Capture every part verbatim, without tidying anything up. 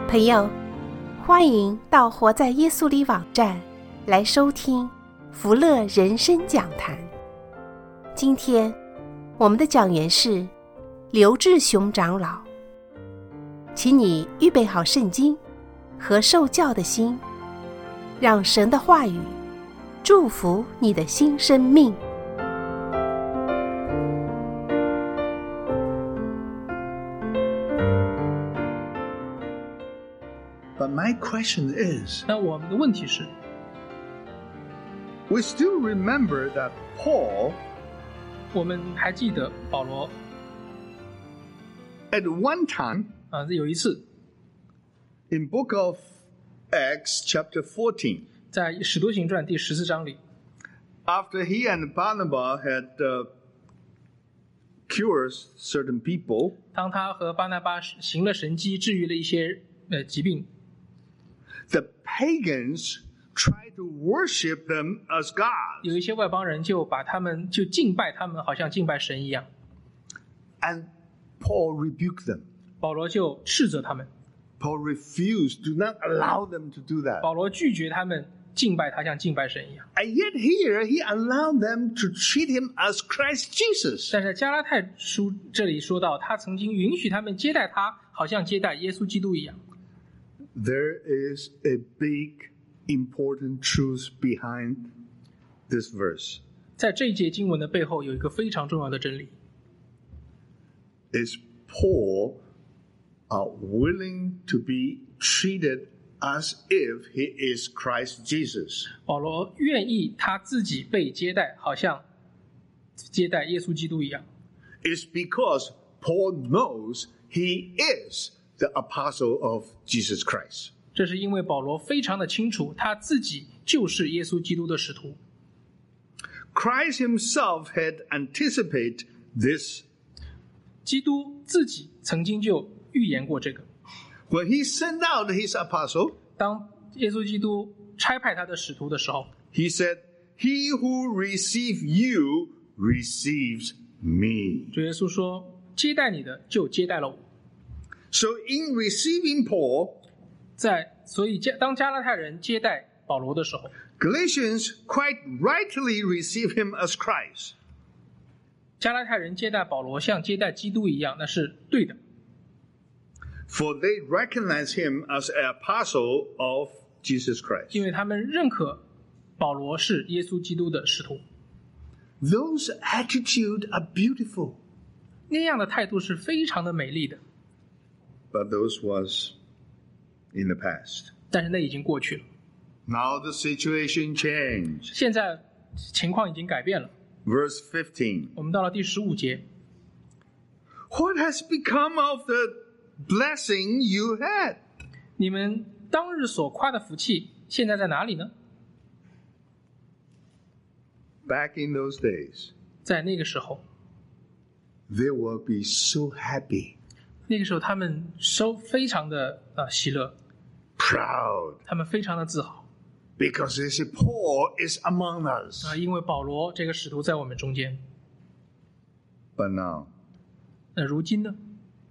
朋友，欢迎到活在耶稣里网站来收听福乐人生讲坛。今天我们的讲员是刘志雄长老，请你预备好圣经和受教的心，让神的话语祝福你的新生命。 But my question is, 那我们的问题是 we still remember that Paul 我们还记得保罗 at one time 啊，有一次 in book of Acts chapter fourteen, 在使徒行传第十四章里， after he and Barnabas had uh, cured certain people, 当他和巴拿巴行了神迹，治愈了一些呃疾病， the pagans tried to worship them as gods. 有一些外邦人就把他们就敬拜他们，好像敬拜神一样。 And Paul rebuked them. 保罗就斥责他们， Paul refused, do not allow them to do that. 保罗拒绝他们敬拜他，像敬拜神一样。 And yet here he allowed them to treat him as Christ Jesus. 但是加拉太书这里说到，他曾经允许他们接待他，好像接待耶稣基督一样。 There is a big, important truth behind this verse. 在这一节经文的背后有一个非常重要的真理， Is Paul uh, willing to be treated as if he is Christ Jesus? 保罗愿意他自己被接待，好像接待耶稣基督一样。 It's because Paul knows he is the apostle of Jesus Christ. 这是因为保罗非常的清楚，他自己就是耶稣基督的使徒。 Christ himself had anticipated this. 基督自己曾经就预言过这个。 When he sent out his apostle, 当耶稣基督差派他的使徒的时候， he said, "He who receives you receives me." 主耶稣说：“接待你的就接待了我。” So in receiving Paul, 在所以加当加拉太人接待保罗的时候， Galatians quite rightly receive him as Christ. 加拉太人接待保罗像接待基督一样，那是对的。 For they recognize him as an apostle of Jesus Christ. 因为他们认可保罗是耶稣基督的使徒。 Those attitudes are beautiful. 那样的态度是非常的美丽的， But those was in the past. 但是那已经过去了。 Now the situation changed. 现在情况已经改变了。 Verse fifteen. 我们到了第十五节， What has become of the blessing you had? 你们当日所夸的福气，现在在哪里呢？ Back in those days, 在那个时候， they will be so happy, 那个时候他们收非常的呃喜乐， proud, 他们非常的自豪 because they say Paul is among us. 啊、因为保罗这个使徒在我们中间。 But now, 那如今呢？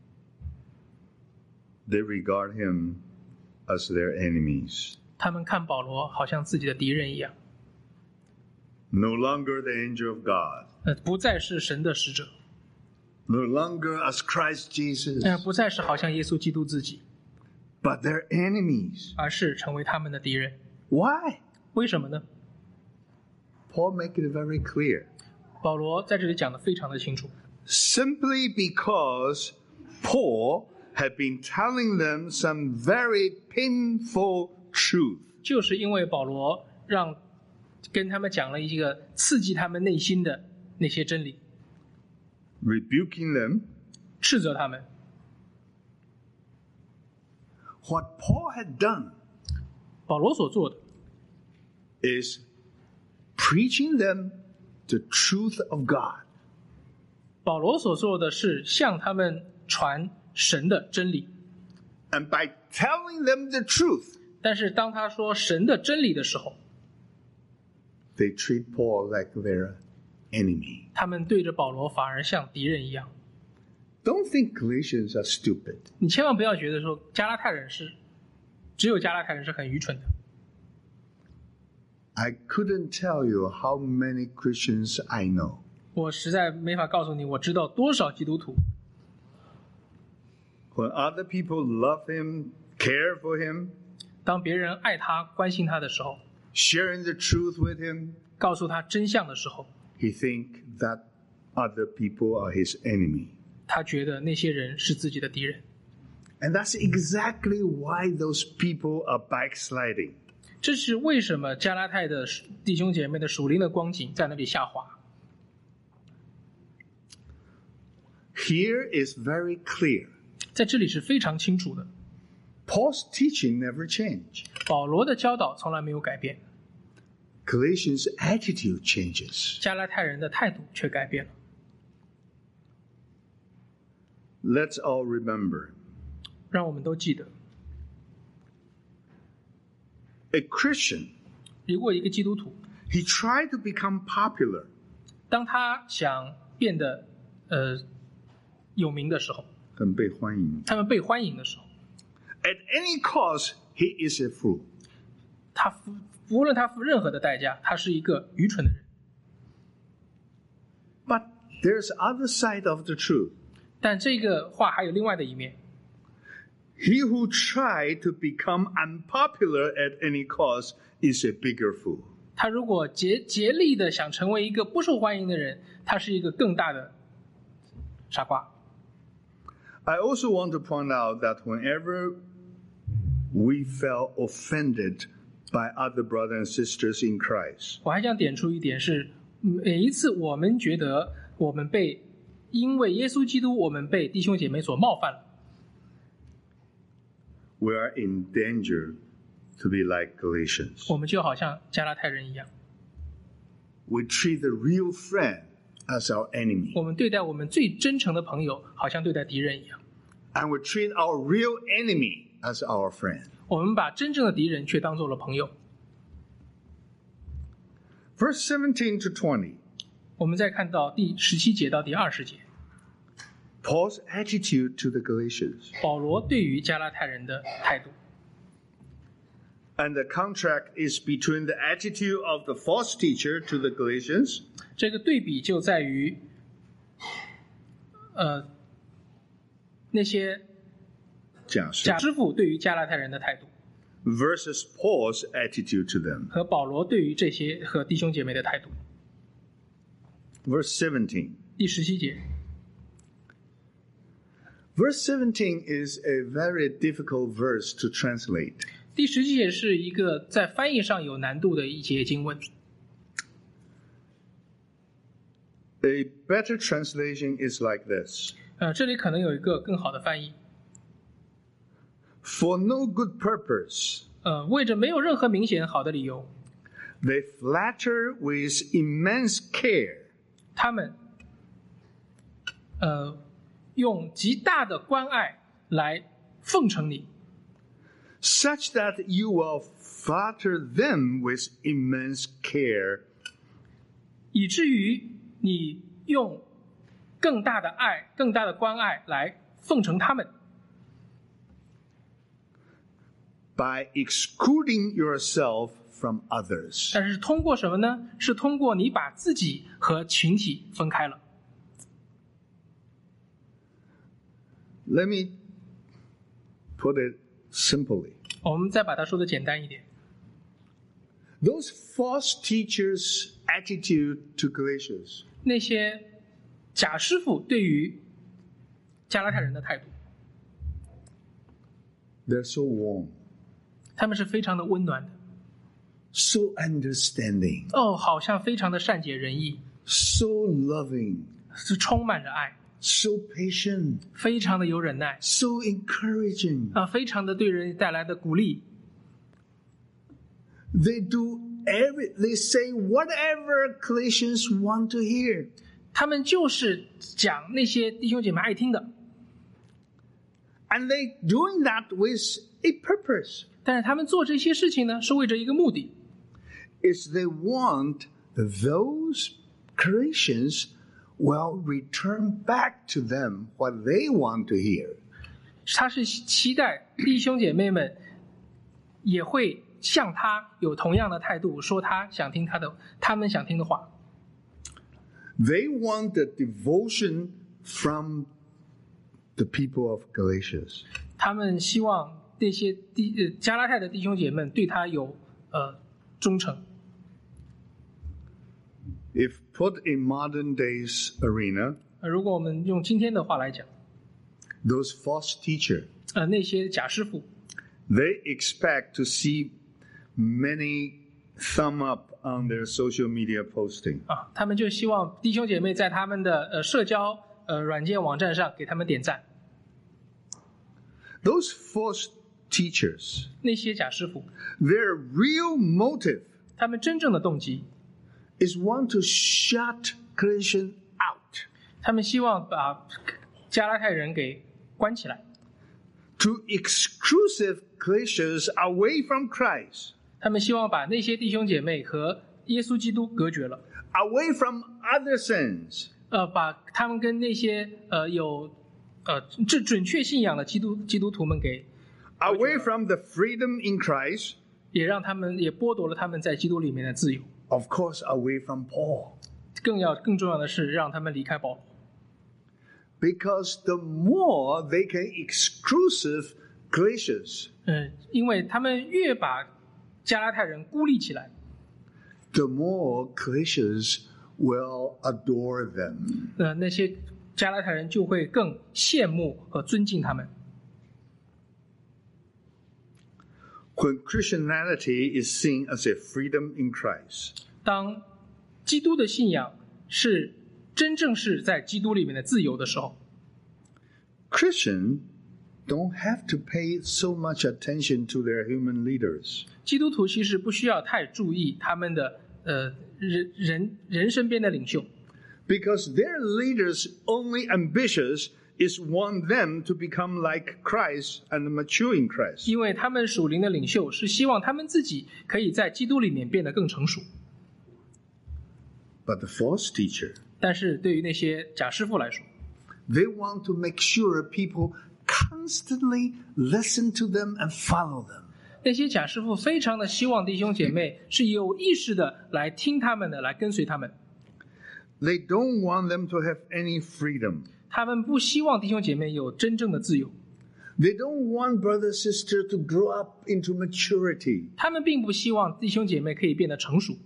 they regard him as their enemies. 他们看保罗好像自己的敌人一样， No longer the angel of God. 呃，不再是神的使者， No longer as Christ Jesus. 呃，不再是好像耶稣基督自己， But they're enemies. 而是成为他们的敌人。 Why? 为什么呢？ Paul make it very clear. 保罗在这里讲得非常的清楚， Simply because Paul had been telling them some very painful truth. 就是因为保罗让跟他们讲了一个刺激他们内心的那些真理， Rebuking them. 斥责他们。 What Paul had done 保罗所做的 is preaching them the truth of God. 保罗所做的是向他们传神的真理， And by telling them the truth, 但是当他说神的真理的时候， they treat Paul like their enemy. 他们对着保罗反而像敌人一样。 Don't think Galatians are stupid. 你千万不要觉得说加拉太人是只有加拉太人是很愚蠢的。 I couldn't tell you how many Christians I know. 我实在没法告诉你，我知道多少基督徒， When other people love him, care for him, 当别人爱他、关心他的时候， sharing the truth with him, 告诉他真相的时候， he think that other people are his enemy. 他觉得那些人是自己的敌人。 And that's exactly why those people are backsliding. 这是为什么加拉太的弟兄姐妹的属灵的光景在那里下滑。 Here is very clear. 在这里是非常清楚的， Paul's teaching never changed. 保罗的教导从来没有改变， Galatians' attitude changes. 加拉太人的态度却改变了。 Let's all remember. 让我们都记得， A Christian, 如果一个基督徒， he tried to become popular. 当他想变得呃有名的时候， 很被欢迎。 他们被欢迎的时候， At any cost, he is a fool. 他付无论他付任何的代价，他是一个愚蠢的人。 But there's other side of the truth. 但这个话还有另外的一面， He who tried to become unpopular at any cost is a bigger fool. 他如果竭竭力的想成为一个不受欢迎的人，他是一个更大的傻瓜。 I also want to point out that whenever we felt offended by other brothers and sisters in Christ, 我还想点出一点是，每一次我们觉得我们被因为耶稣基督，我们被弟兄姐妹所冒犯了， we are in danger to be like Galatians. 我们就好像加拉太人一样， We treat the real friend as our enemy. 我们对待我们最真诚的朋友，好像对待敌人一样， And we treat our real enemy as our friend. 我们把真正的敌人却当做了朋友。 Verse seventeen to twenty, 我们再看到第十七节到第二十节， Paul's attitude to the Galatians. 保罗对于加拉太人的态度。 And the contract is between the attitude of the false teacher to the Galatians 这个对比就在于，呃，那些假师假师傅对于加拉太人的态度， versus Paul's attitude to them. 和保罗对于这些和弟兄姐妹的态度。 Verse seventeen. 第十七节， Verse seventeen is a very difficult verse to translate. 第十七节是一个在翻译上有难度的一节经文。 A better translation is like this. 呃，这里可能有一个更好的翻译。 For no good purpose, 呃，为着没有任何明显好的理由， they flatter with immense care. 他们呃用极大的关爱来奉承你， such that you will flatter them with immense care, 以至于你用更大的爱、更大的关爱来奉承他们， by excluding yourself from others. 但是通过什么呢？是通过你把自己和群体分开了。 Let me put it simply. 我们再把它说的简单一点， Those false teachers' attitude to Galatians 那些假师傅对于加拉太人的态度， they're so warm, 他们是非常的温暖的， so understanding, 哦，好像非常的善解人意， so loving, 是充满着爱， so patient, 非常的有忍耐 so encouraging. 啊，非常的对人带来的鼓励。 They do every, they say whatever Galatians want to hear. 他们就是讲那些弟兄姐妹爱听的， And they doing that with a purpose. 但是他们做这些事情呢，是为着一个目的， Is they want those Galatians will return back to them what they want to hear. 他是期待弟兄姐妹们也会向他有同样的态度，说他想听他的，他们想听的话。 They want the devotion from the people of Galatians. 他们希望这些弟呃加拉太的弟兄姐妹对他有呃忠诚。 If put in modern days arena, 呃，如果我们用今天的话来讲， those false teachers, 呃，那些假师傅， they expect to see many thumb up on their social media posting. 啊，他们就希望弟兄姐妹在他们的呃社交呃软件网站上给他们点赞。 Those false teachers, 那些假师傅， their real motive 他们真正的动机， is want to shut Christians out, 他们希望把加拉太人给关起来， to exclusive Christians away from Christ, 他们希望把那些弟兄姐妹和耶稣基督隔绝了， away from other sins, 呃，把他们跟那些呃有呃这准确信仰的基督基督徒们给， away from the freedom in Christ, 也让他们也剥夺了他们在基督里面的自由。 of course, away from Paul. 更要更重要的是，让他们离开保罗。 Because the more they can exclusive Galatians, 嗯，因为他们越把加拉太人孤立起来， the more Galatians will adore them. 呃，那些加拉太人就会更羡慕和尊敬他们。 When Christianity is seen as a freedom in Christ, 当基督的信仰是真正是在基督里面的自由的时候， Christians don't have to pay so much attention to their human leaders. 基督徒其实不需要太注意他们的呃人人人身边的领袖， Because their leaders' only ambitions is want them to become like Christ and mature in Christ. 因为他们属灵的领袖是希望他们自己可以在基督里面变得更成熟。 But the false teacher, 但是对于那些假师傅来说， they want to make sure people constantly listen to them and follow them. 那些假师傅非常的希望弟兄姐妹是有意识的来听他们的，来跟随他们。 They don't want them to have any freedom. 他们不希望弟兄姐妹有真正的自由， They don't want brother sister to grow up into maturity. 他们并不希望弟兄姐妹可以变得成熟。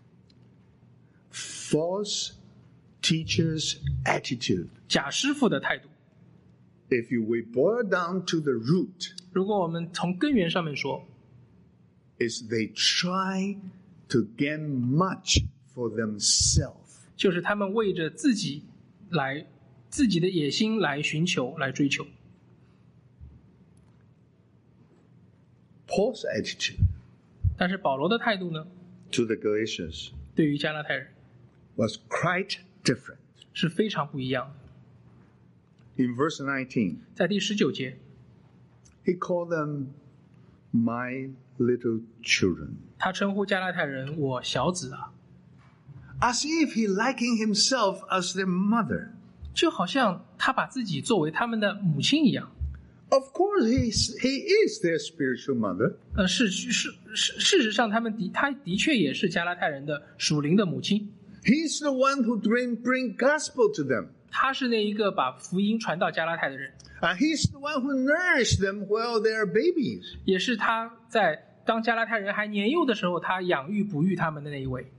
False teachers' attitude, 假师傅的态度， if you we boil down to the root, 如果我们从根源上面说， is they try to gain much for themselves. 就是他们为着自己来自己的野心来寻求来追求。 Paul's attitude 但是保罗的态度呢， to the Galatians 对于加拉太人 was quite different. 是非常不一样的。 In verse nineteen, 在第十九节， he called them my little children, 他称呼加拉太人我小子啊， as if he likened himself as their mother. 就好像他把自己作为他们的母亲一样。 Of course, he is, he is their spiritual mother. 呃，是是是，事实上，他们的他的确也是加拉太人的属灵的母亲。 He's the one who bring, bring gospel to them. 他是那一个把福音传到加拉太的人， And he's the one who nourished them while they are babies. 也是他在当加拉太人还年幼的时候，他养育哺育他们的那一位。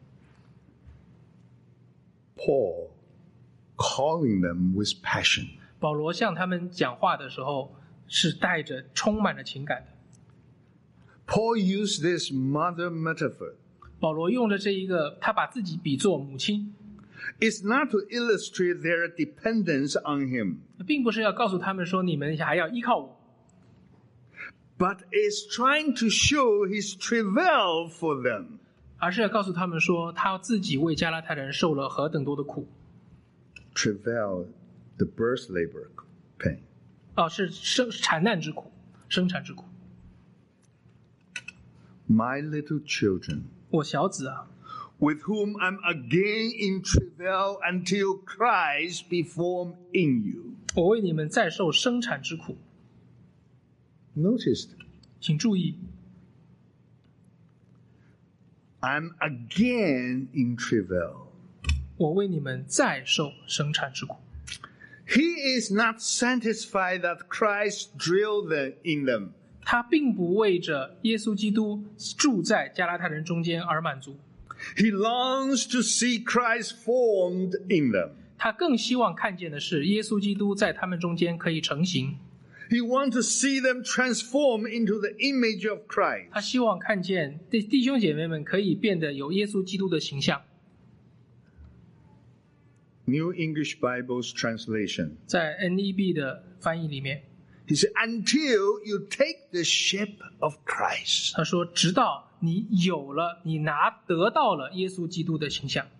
Paul calling them with passion. 保罗向他们讲话的时候，是带着充满着情感的。 Paul used this mother metaphor. 保罗用着这一个，他把自己比作母亲， It's not to illustrate their dependence on him, 并不是要告诉他们说你们还要依靠我， but is trying to show his travail for them. 而是要告诉他们说他自己为加拉太人受了何等多的苦。 Travail, the birth labor pain. 哦，是生产难之苦，生产之苦。 My little children, 我小子啊， with whom I'm again in travail until Christ be formed in you. 我为你们再受生产之苦。 Notice, 请注意， I'm again in travail. 我为你们再受生产之苦。 He is not satisfied that Christ drilled them in them. 他并不为着耶稣基督住在加拉太人中间而满足， He longs to see Christ formed in them. 他更希望看见的是耶稣基督在他们中间可以成形。 He wants to see them transform into the image of Christ. 他希望看见弟弟兄姐妹们可以变得有耶稣基督的形象。 New English Bible's translation. 在 N E B 的翻译里面， He said, until you take the shape of Christ. 他说直到你有了你拿得到了耶稣基督的形象。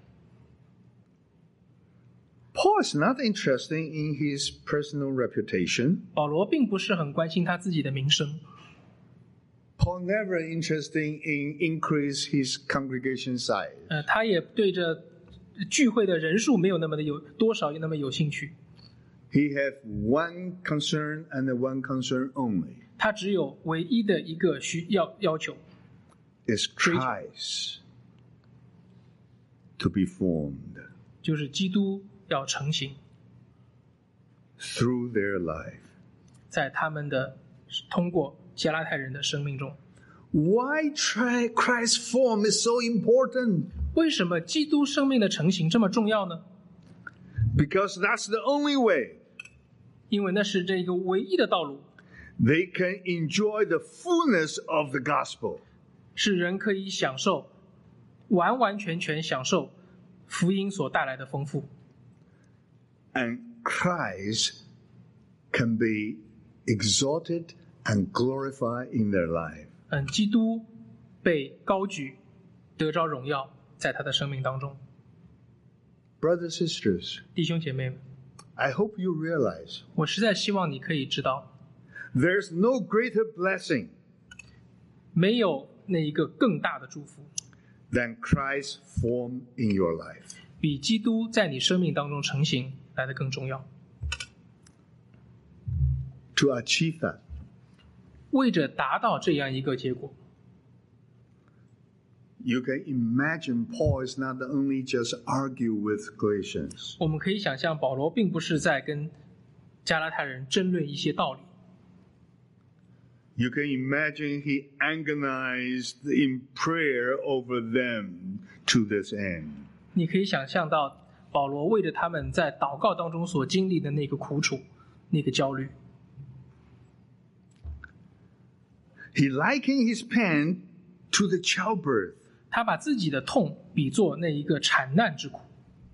Paul is not interested in his personal reputation. 保罗并不是很关心他自己的名声， Paul never interested in increase his congregation size. 呃，他也对着聚会的人数没有那么的有多少那么有兴趣。 He have one concern and one concern only. 他只有唯一的一个需要要求， Is Christ to be formed 就是基督要成形， through their life. 在他们的通过加拉太人的生命中。 Why try Christ's form is so important? 为什么基督生命的成形这么重要呢？ Because that's the only way 因为那是这个唯一的道路， they can enjoy the fullness of the gospel. 是人可以享受完完全全享受福音所带来的丰富。 And Christ can be exalted and glorified in their life. 嗯，基督被高举，得着荣耀，在他的生命当中。 Brothers, sisters, 弟兄姐妹们， I hope you realize 我实在希望你可以知道， there's no greater blessing 没有那一个更大的祝福， than Christ formed in your life. 比基督在你生命当中成形来的更重要。 To achieve that, 为着达到这样一个结果， you can imagine Paul is not only just argue with Galatians. 我们可以想象保罗并不是在跟加拉太人争论一些道理。 You can imagine he agonized in prayer over them to this end. 你可以想象到保罗为着他们在祷告当中所经历的那个苦楚，那个焦虑。 He likened his pain to the childbirth. 他把自己的痛比作那一个产难之苦。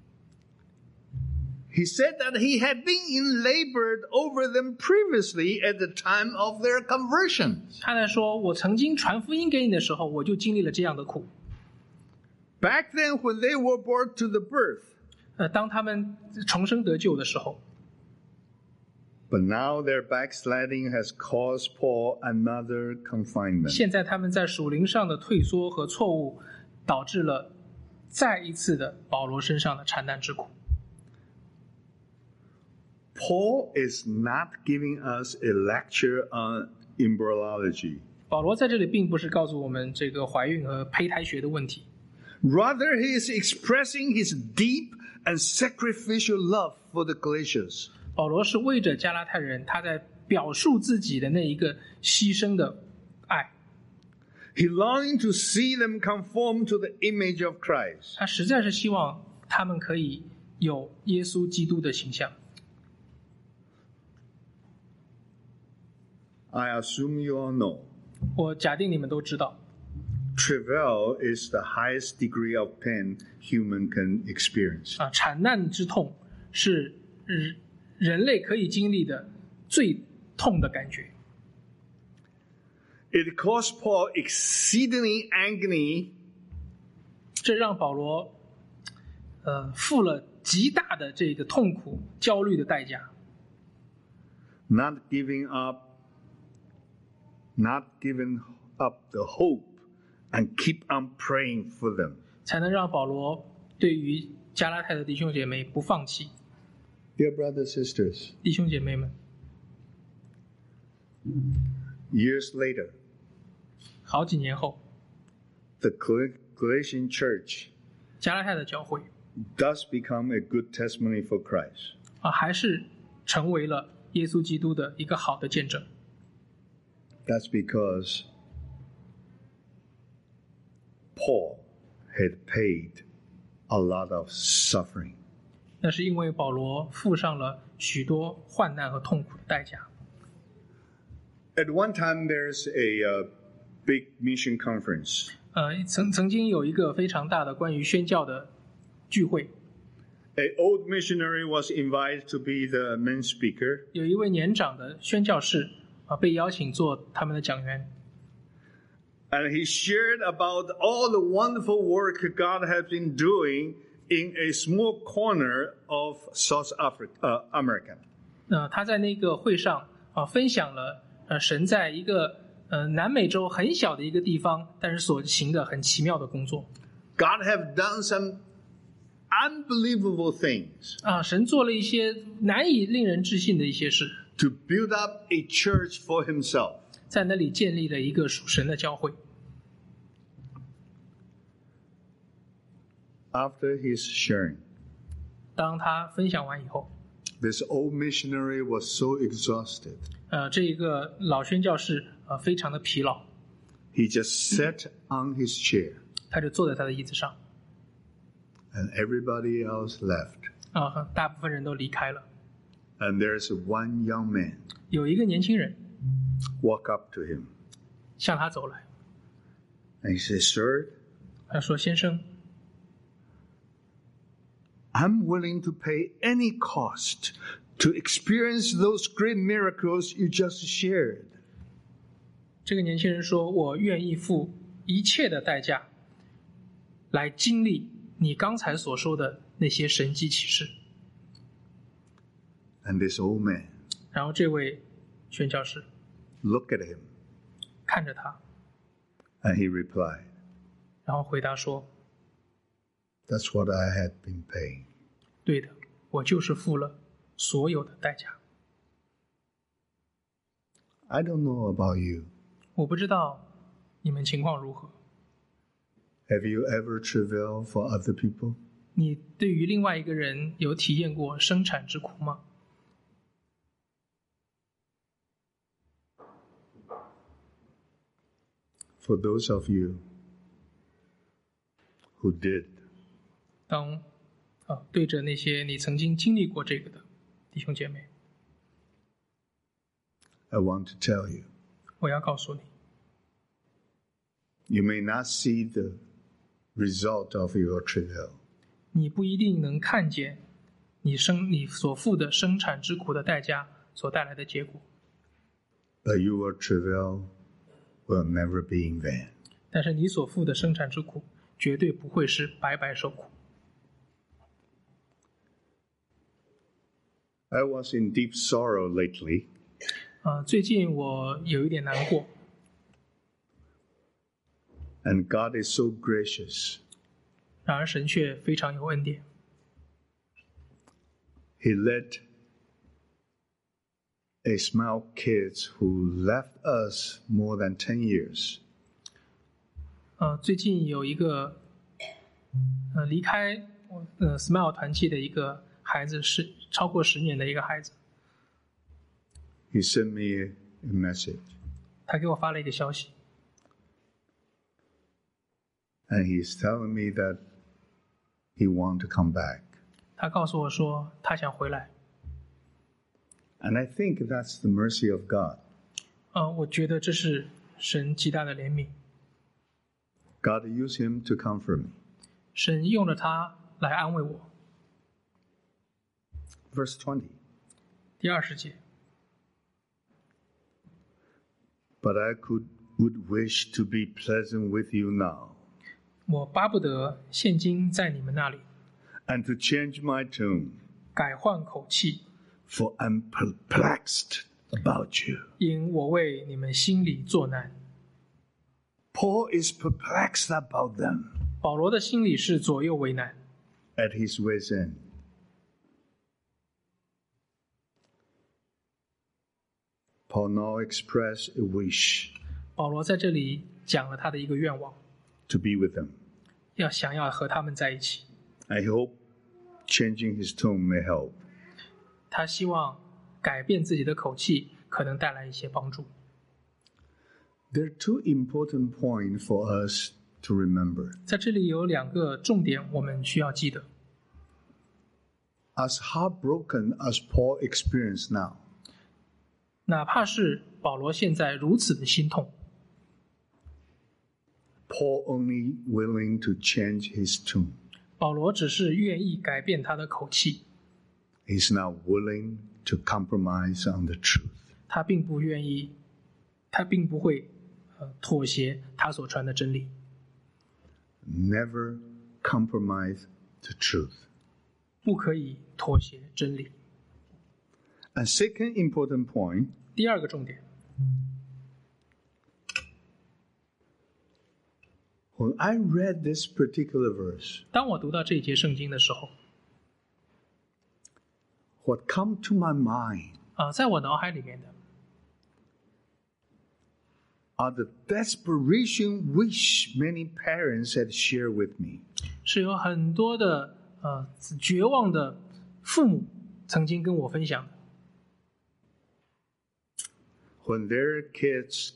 He said that he had been in labored over them previously at the time of their conversion. 他在说：“我曾经传福音给你的时候，我就经历了这样的苦。 Back then when they were brought to the birth. 呃，当他们重生得救的时候， But now their backsliding has caused Paul another confinement. 现在他们在属灵上的退缩和错误，导致了再一次的保罗身上的产难之苦。 Paul is not giving us a lecture on embryology. 保罗在这里并不是告诉我们这个怀孕和胚胎学的问题， Rather, he is expressing his deep and sacrificial love for the Galatians. 保罗是为着加拉太人，他在表述自己的那一个牺牲的爱。 He longed to see them conform to the image of Christ. 他实在是希望他们可以有耶稣基督的形象。 I assume you all know. 我假定你们都知道， Travail is the highest degree of pain human can experience. 啊，产难之痛是人人类可以经历的最痛的感觉。 It caused Paul exceedingly agony 这让保罗，呃，付了极大的这个痛苦、焦虑的代价。 not giving up, not giving up the hope, and keep on praying for them. 才能让保罗对于加拉太的弟兄姐妹不放弃。 Dear brothers, sisters, 弟兄姐妹们， years later, 好几年后， the Galatian church 加拉太的教会 does become a good testimony for Christ. 啊，还是成为了耶稣基督的一个好的见证。 That's because Paul had paid a lot of suffering. 那是因为保罗付上了许多患难和痛苦的代价。 At one time, there's a uh, big mission conference. 呃，曾曾经有一个非常大的关于宣教的聚会， An old missionary was invited to be the main speaker. 有一位年长的宣教士啊被邀请做他们的讲员， And he shared about all the wonderful work God has been doing in a small corner of South Africa, uh, America. 那他在那个会上啊分享了呃神在一个呃南美洲很小的一个地方，但是所行的很奇妙的工作 God have done some unbelievable things 啊，神做了一些难以令人置信的一些事， to build up a church for himself. 在那里建立了一个属神的教会。 After his sharing, 当他分享完以后， this old missionary was so exhausted. 呃，这一个老宣教士呃非常的疲劳， He just sat on his chair, 他就坐在他的椅子上 and everybody else left. 啊，大部分人都离开了。 And there's one young man 有一个年轻人 walk up to him, 向他走来， and he says, "Sir, 他说：“先生， I'm willing to pay any cost to experience those great miracles you just shared." 这个年轻人说，我愿意付一切的代价，来经历你刚才所说的那些神迹奇事。 And this old man 然后这位宣教士 looked at him, 看着他， and he replied, 然后回答说 "That's what I had been paying." 对的，我就是付了所有的代价。 I don't know about you. 我不知道你们情况如何， Have you ever travailed for other people? 你对于另外一个人有体验过生产之苦吗？ For those of you who did, 当啊对着那些你曾经经历过这个的弟兄姐妹， I want to tell you, 我要告诉你， you may not see the result of your travail, 你不一定能看见你生你所付的生产之苦的代价所带来的结果， but your travail will never be in vain. 但是你所付的生产之苦绝对不会是白白受苦。 I was in deep sorrow lately, 啊，最近我有一点难过， and God is so gracious. 然而神却非常有恩典， He let a small kids who left us more than ten years 呃，最近有一个呃离开呃 Smile 团契的一个孩子，是超过十年的一个孩子， He sent me a message, 他给我发了一个消息， and he's telling me that he wants to come back. 他告诉我说他想回来。 And I think that's the mercy of God. 呃，我觉得这是神极大的怜悯， God used him to comfort me. 神用了他来安慰我。 Verse twenty. 第二十节， But I could would wish to be pleasant with you now, 我巴不得现今在你们那里 and to change my tone, 改换口气， for I'm perplexed about you. 因我为你们心里作难。 Paul is perplexed about them 保罗的心里是左右为难， at his way's end. Paul now expressed a wish 保罗在这里讲了他的一个愿望， to be with them. 要想要和他们在一起。 I hope changing his tone may help. 他希望改变自己的口气，可能带来一些帮助。 There are two important points for us to remember. 在这里有两个重点，我们需要记得。 As heartbroken as Paul experienced now, 哪怕是保罗现在如此的心痛， Paul only willing to change his tune. 保罗只是愿意改变他的口气， He's not willing to compromise on the truth. 他并不愿意，他并不会呃妥协他所传的真理， Never compromise the truth. 不可以妥协真理。 A second important point, 第二个重点， when I read this particular verse, 当我读到这一节圣经的时候， what come to my mind 啊、在我脑海里面的 are the desperation which many parents had shared with me. 是有很多的呃绝望的父母曾经跟我分享的。 When their kids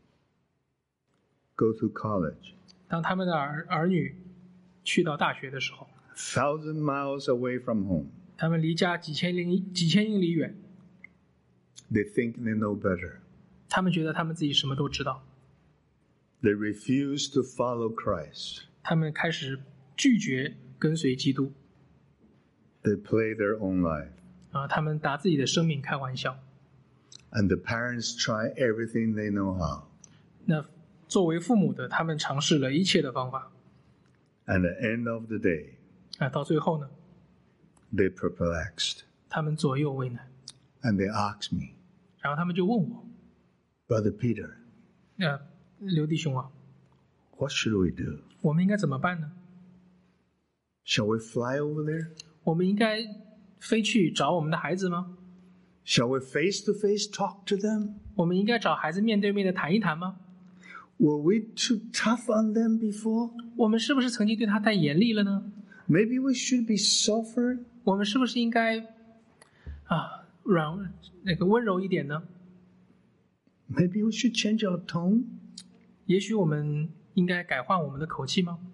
go to college, 当他们的儿儿女去到大学的时候， thousand miles away from home, 他们离家几千英几千英里远， they think they know better. 他们觉得他们自己什么都知道， They refuse to follow Christ. 他们开始拒绝跟随基督， They play their own life. 啊、他们打自己的生命开玩笑。 And the parents try everything they know how. 那作为父母的，他们尝试了一切的方法， And at the end of the day, 啊，到最后呢， they're perplexed. 他们左右为难， And they ask me, 然后他们就问我， Brother Peter, 呃，刘弟兄啊， what should we do? 我们应该怎么办呢？ Shall we fly over there? 我们应该飞去找我们的孩子吗？ Shall we face to face talk to them? 我们应该找孩子面对面的谈一谈吗？ Were we too tough on them before? 我们是不是曾经对他太严厉了呢？ Maybe we should be softer? 我们是不是应该啊软那个温柔一点呢？ Maybe we should change our tone? 也许我们应该改换我们的口气吗？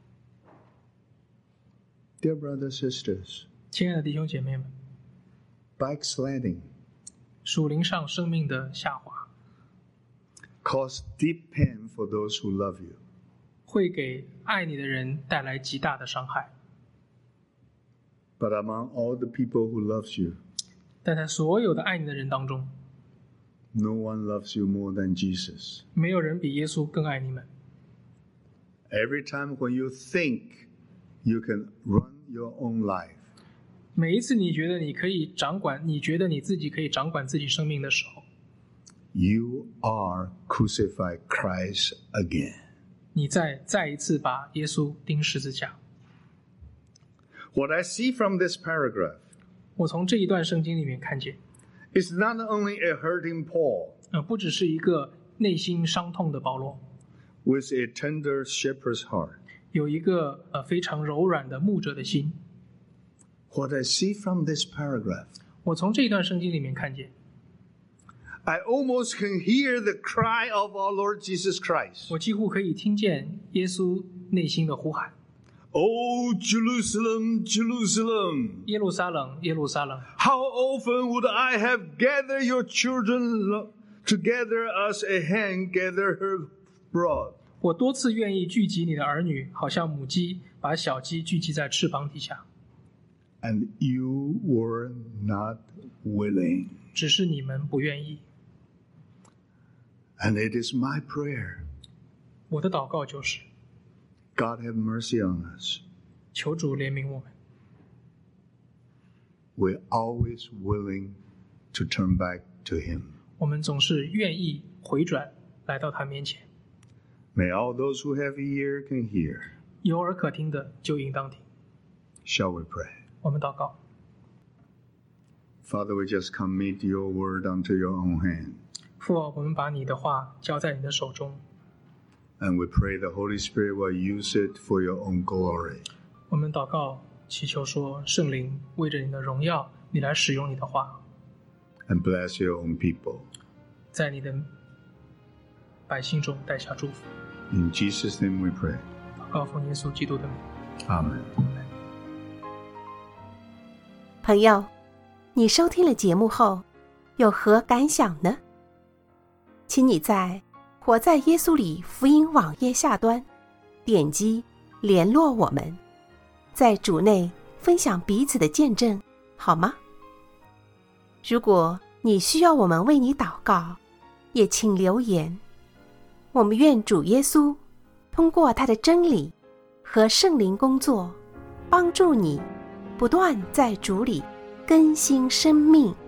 Dear brothers and sisters, 亲爱的弟兄姐妹们， backsliding 属灵上生命的下滑 cause deep pain for those who love you. 会给爱你的人带来极大的伤害， But among all the people who loves you, 但在所有的爱你的人当中， no one loves you more than Jesus. 没有人比耶稣更爱你们。 Every time when you think you can run your own life, 每一次你觉得你可以掌管，你觉得你自己可以掌管自己生命的时候， you are crucified Christ again. 你再再一次把耶稣钉十字架。 What I see from this paragraph 我从这一段圣经里面看见， is not only a hurting Paul 呃，不只是一个内心伤痛的保罗， with a tender shepherd's heart. 有一个呃非常柔软的牧者的心。 What I see from this paragraph, 我从这一段圣经里面看见， I almost can hear the cry of our Lord Jesus Christ. 我几乎可以听见耶稣内心的呼喊： Oh, Jerusalem, Jerusalem, 耶路撒冷，耶路撒冷， how often would I have gathered your children lo- together as a hen gathers her brood? 我多次愿意聚集你的儿女，好像母鸡把小鸡聚集在翅膀底下， And you were not willing. 只是你们不愿意。 And it is my prayer, 我的祷告就是， God have mercy on us. 求主怜悯我们。 We're always willing to turn back to Him. 我们总是愿意回转来到他面前。 May all those who have ear can hear. 有耳可听的就应当听。 Shall we pray? 我们祷告， Father, we just commit your word unto your own hand. 父啊，我们把你的话交在你的手中。 And we pray the Holy Spirit will use it for your own glory. 我们祷告祈求说，圣灵为着你的荣耀，你来使用你的话， And bless your own people. 在你的百姓中带下祝福。 In Jesus' name we pray. 祷告奉耶稣基督的名。 Amen. 朋友，你收听了节目后有何感想呢？请你在活在耶稣里福音网页下端点击联络我们，在主内分享彼此的见证，好吗？如果你需要我们为你祷告，也请留言。我们愿主耶稣通过他的真理和圣灵工作，帮助你不断在主里更新生命。